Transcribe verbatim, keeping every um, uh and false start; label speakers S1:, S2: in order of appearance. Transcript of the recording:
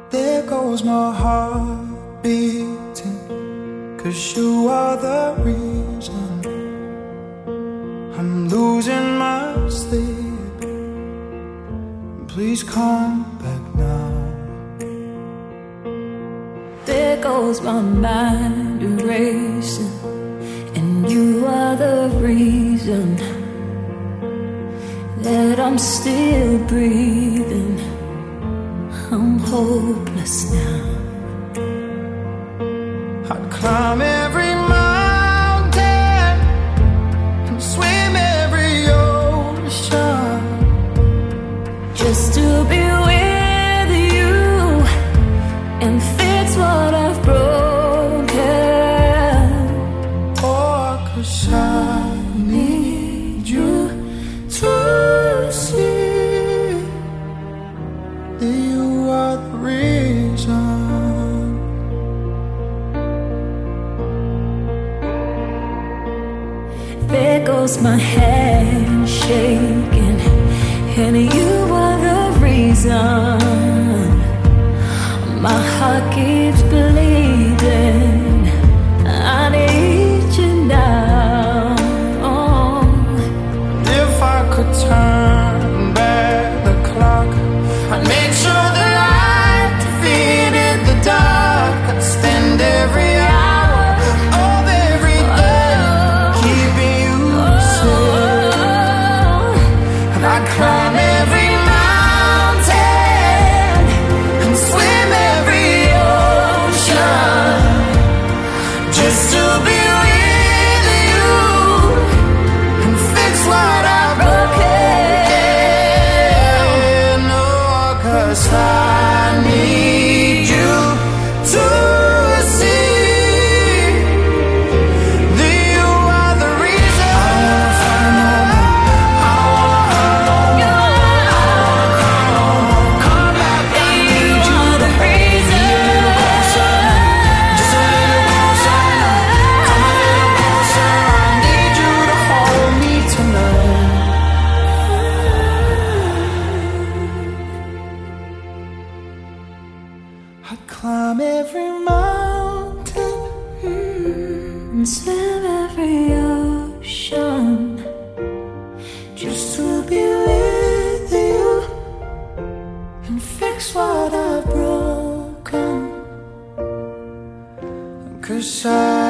S1: There goes my heart beating, 'cause you are the reason I'm losing my sleep. Please come back now.
S2: There goes my mind erasing, and you are the reason that I'm still breathing. I'm hopeless now.
S1: I'd climb every mountain and swim every ocean
S2: just to be with you and fix what I've broken.
S1: Oh, 'cause I need you to see that you are the reason.
S2: There goes my hand shaking, and you are the reason my heart keeps bleeding. I need you now.
S1: If I could turn back the clock, I'd make sure the light defeated the dark. I'd spend every hour of every day keeping you safe. And I'd climb every mountain and swim every ocean just to be with you and fix what I've broken. Oh, 'cause I need you to see that you are the reason. I wanna find no more. I wanna hurt no more. Come back, I need you to reason. Just a little closer now. Come a little closer. I need you to hold me tonight. I'd climb every mountain
S2: And swim every ocean
S1: just to be with you and fix what I've broken. 'Cause I